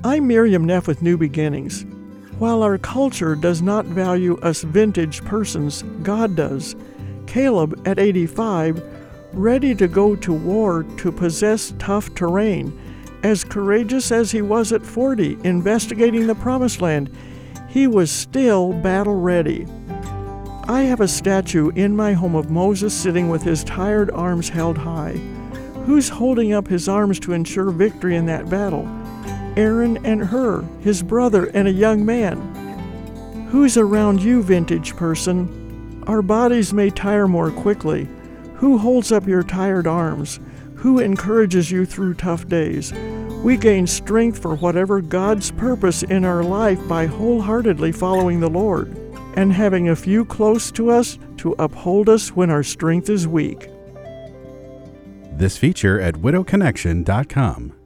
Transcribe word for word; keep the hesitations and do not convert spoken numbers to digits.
I'm Miriam Neff with New Beginnings. While our culture does not value us vintage persons, God does. Caleb, at eighty-five, ready to go to war to possess tough terrain, as courageous as he was at forty, investigating the Promised Land, he was still battle-ready. I have a statue in my home of Moses sitting with his tired arms held high. Who's holding up his arms to ensure victory in that battle? Aaron and Hur, his brother and a young man. Who's around you, vintage person? Our bodies may tire more quickly. Who holds up your tired arms? Who encourages you through tough days? We gain strength for whatever God's purpose in our life by wholeheartedly following the Lord and having a few close to us to uphold us when our strength is weak. This feature at widow connection dot com.